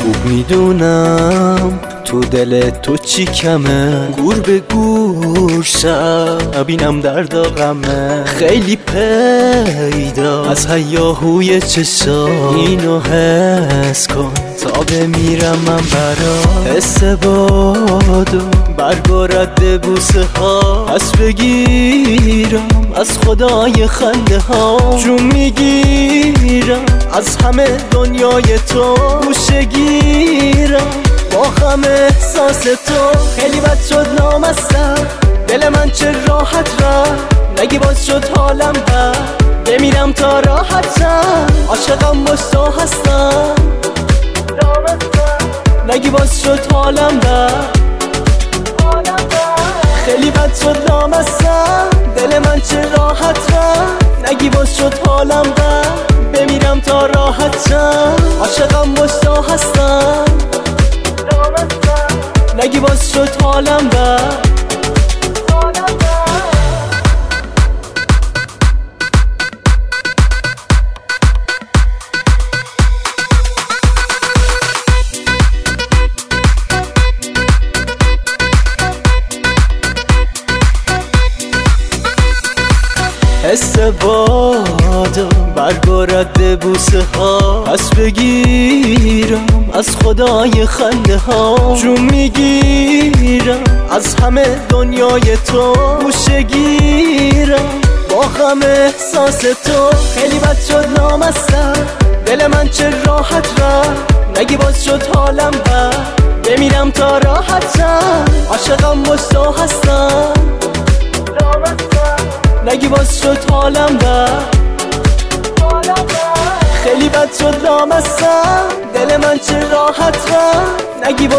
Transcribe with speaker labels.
Speaker 1: خوب میدونم تو دل تو چی کمه، گور به گور شبینم درد و غمه، خیلی پیدا از هیاهوی چشا، اینو حس کن تا بمیرم من برا، حس بادو برگ و رد بوسه ها، پس بگیرم از خدای خنده ها، جون میگیرم از همه دنیای تو، گوشه گیرم با غم احساس تو، خیلی بد شد نامستم دل من چه راحت رفت، نگی باز شد حالم بد بمیرم تا راحتم، عاشقم باش تو هستم نگی باز شد حالم بد، خیلی بد شد نامستم دل من چه راحت رفت، نگی باز شد حالم بد بمیرم تا راحتم، عاشقم باش تو هستم نگی باز شد حالم بد. حس بادو برگ و رد بوسه ها، پس بگیرم از خدای خنده ها، جون میگیرم از همه دنیای تو، گوشه گیرم با غم احساس تو، خیلی بد شد نامستم دل من چه راحت رفت، نگی باز شد حالم بد بمیرم تا راحتم، عاشقم باش تو هستم نگی باز شد حالم بد، خیلی بد شد نامستم دل من چه راحت رفت، نگی